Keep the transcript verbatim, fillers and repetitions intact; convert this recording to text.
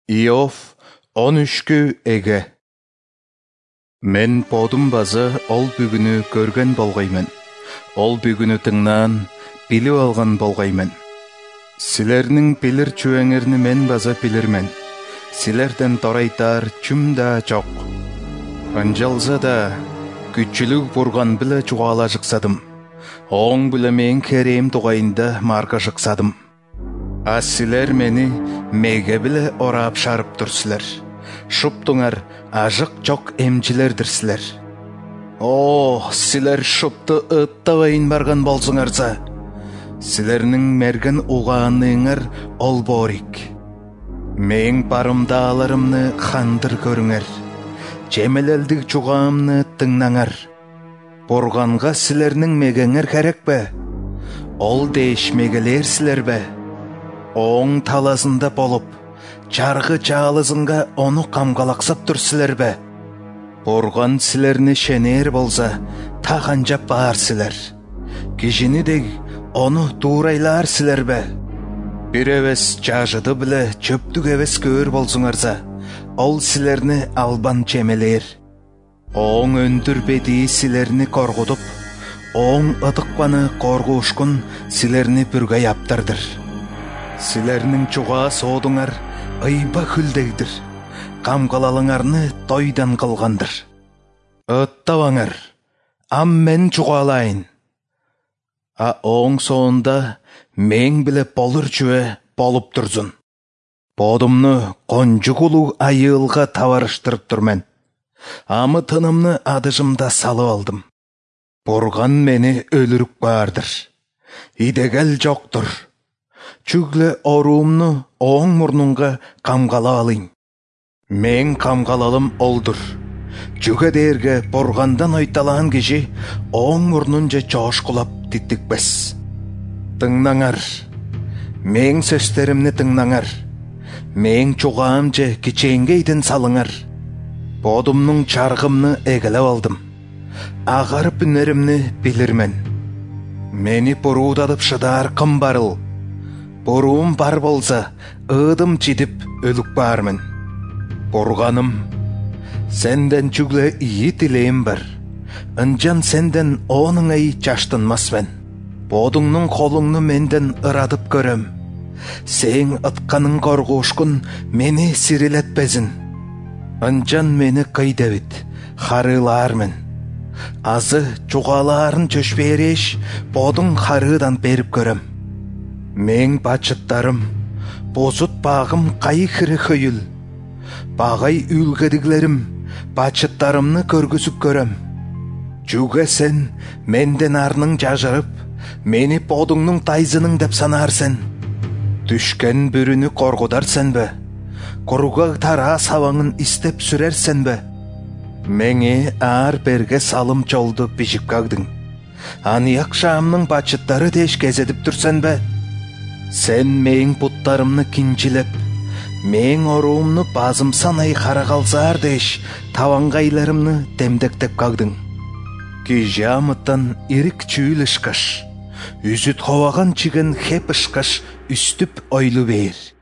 Иов он үшкү эге. Мен подум базы ол бүгүнү көргөн болгоймун. Ол бүгүнү тыңнан, билип алган болгоймун. Силернин билир чүөңерни мен базы билирмен. Силерден торайтар чүм да жок. Анжалса да, күчүлүк бурган биле чугала жыксадым. Оң биле мен керем тугайында марка жыксадым. А силер мени меге биле орап шарып турсилер. Шуптуңар ажык жок эмчилердирсилер. О, силер шупту ыттабайын барган болсуңарса, силернин мерген угааныңар ол борик. Мен барымдааларымны хандыр көрүңер. Жемелелдик чугаамны тыңнаңар. Бурганга силернин мегеңер керек бе? Ол деш мегелер силер бе? Оң таласында болуп, чаргы чаалызынга ону камгалаксап турсилер бе? Бурган силерни шенер болса, таханжап баар силер. Кишини дег ону туурайлаар силер бе? Бир эвес жажыды биле чөптүк эвес көөр болсуңарса, ол силерни албан чемелер. Оң өндүр беди силерни коргутуп, оң ыдыкпаны коргуушкун силерни бүргөй аптардыр. Силернин чуга соодуңар ыйба хүлдейдир. Камгалалыңарны тойдан кылгандыр. Ыттабаңар, ам мен чугалайын. А оң соонда мен биле болур чүе болуп турзун. Подумну конжугулу айылга табарыштырып турмен. Амы тынымны адыжымда салып алдым. Бурган мени өлүрүп баардыр. Идегел жоктур. Чүгле оруумну оң мурнунга камгала алыйн. Мен камгалалым олдур. Жүге дээрге бургандан ойталаан киши оң мурнунча жоошкулап титтикпес. Тыңнаңар. Мен сөздөрүмнү тыңнаңар. Мен чугаамча кичээнгейден салыңар. Подумнун чаргымны эгелеп алдым. Агарып үнеримни билирмен. Мени буруудадып шыдаар кым барыл? Буруум бар болса, ыдым чидип өлүк баармын. Бурганым, сенден чүгле ийи тилейим бар. Ынжан сенден оңуңай чаштынмасмын. Бодуңнун колуңну менден ырадып көрөм. Сең ытканың коргуушкун мени сирилетпезин. Ынжан мени кыйдебит, харылаармын. Азы чугалаарын чөшбереш, бодуң харыдан берип көрөм. Мен бачыттарым, бозут багым кайхыры хөйүл. Багай үлгедиглерим, бачыттарымны көргүсүп көрөм. Жүге сен менден арның жажырып, мени бодуңнун тайзының деп санарсен. Түшкен бүрүнү коргударсен бе? Куруга тара сабаңын истеп сүрерсен бе? Меңе аар берге салым жолду бижип кагдың. Анияк шаамның бачыттары деш кезедип турсен бе? Сен мең буттарымны кинчилеп, мең оруумну базым санай харагалзаар деш тавангайларымны демдектеп кагдың. Кижамыттан ирик чүүл ышкаш, үзүт ховаган чиген хеп ышкаш үстүп ойлу бээр.